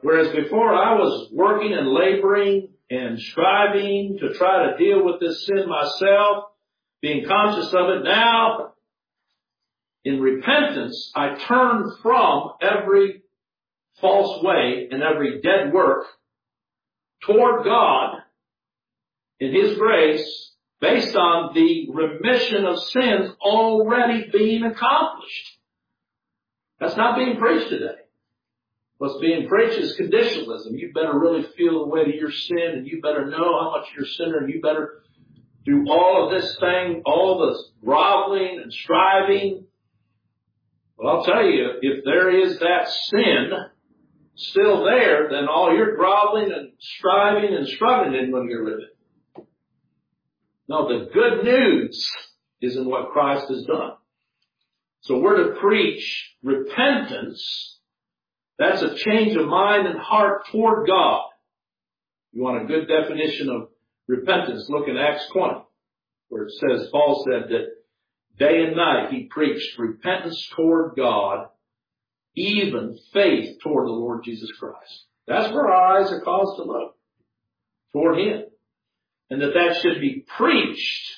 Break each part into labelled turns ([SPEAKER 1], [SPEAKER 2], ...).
[SPEAKER 1] Whereas before I was working and laboring and striving to try to deal with this sin myself, being conscious of it, now in repentance, I turn from every false way and every dead work toward God in His grace based on the remission of sins already being accomplished. That's not being preached today. What's being preached is conditionalism. You better really feel the weight of your sin, and you better know how much you're a sinner, and you better do all of this thing, all this groveling and striving. Well, I'll tell you, if there is that sin still there, then all your groveling and striving and struggling isn't going to get rid of it. No, the good news is in what Christ has done. So we're to preach repentance. That's a change of mind and heart toward God. You want a good definition of repentance? Look in Acts 20, where it says, Paul said that day and night he preached repentance toward God, even faith toward the Lord Jesus Christ. That's where our eyes are caused to look, toward Him. And that should be preached,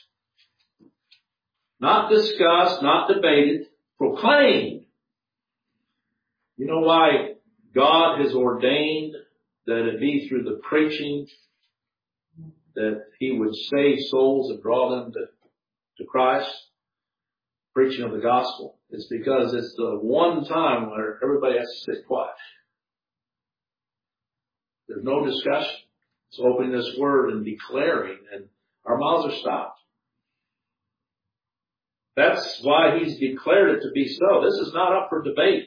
[SPEAKER 1] not discussed, not debated, proclaimed. You know why God has ordained that it be through the preaching that He would save souls and draw them to Christ? Preaching of the gospel. It's because it's the one time where everybody has to sit quiet. There's no discussion. It's opening this word and declaring, and our mouths are stopped. That's why He's declared it to be so. This is not up for debate.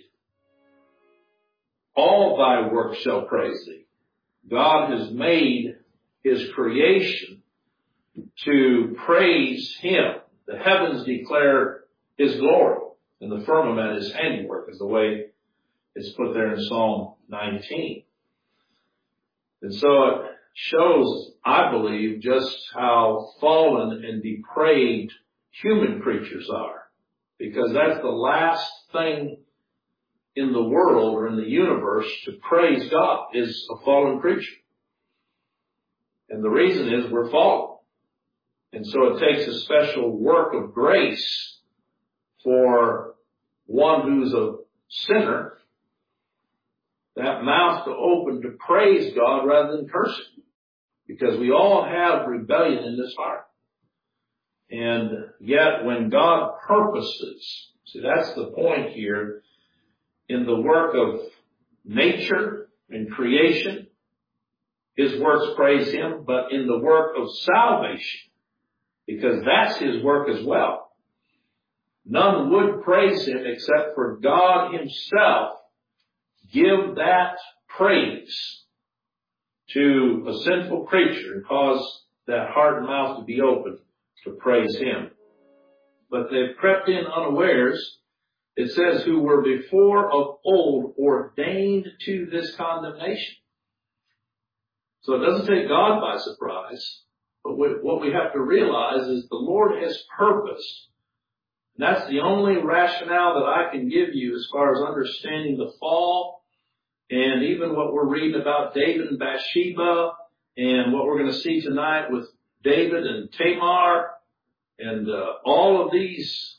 [SPEAKER 1] All thy works shall praise thee. God has made His creation to praise Him. The heavens declare His glory, and the firmament His handiwork, is the way it's put there in Psalm 19. And so it shows, I believe, just how fallen and depraved human creatures are. Because that's the last thing in the world or in the universe to praise God, is a fallen creature. And the reason is we're fallen. And so it takes a special work of grace for one who's a sinner, that mouth to open to praise God rather than curse Him. Because we all have rebellion in this heart. And yet when God purposes, see, that's the point here, in the work of nature and creation, His works praise Him, but in the work of salvation, because that's His work as well, none would praise Him except for God Himself give that praise to a sinful creature and cause that heart and mouth to be open to praise Him. But they've crept in unawares. It says, who were before of old ordained to this condemnation. So it doesn't take God by surprise. But what we have to realize is the Lord has purposed. And that's the only rationale that I can give you as far as understanding the fall, and even what we're reading about David and Bathsheba, and what we're going to see tonight with David and Tamar, and all of these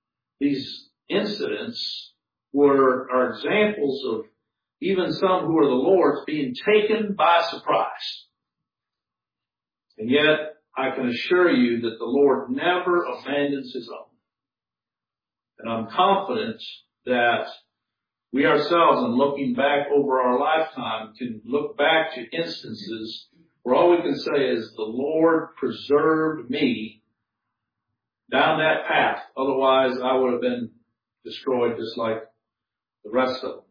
[SPEAKER 1] incidents are examples of even some who are the Lord's being taken by surprise. And yet, I can assure you that the Lord never abandons His own. And I'm confident that we ourselves, in looking back over our lifetime, can look back to instances where all we can say is, the Lord preserved me down that path. Otherwise, I would have been destroyed just like the rest of them.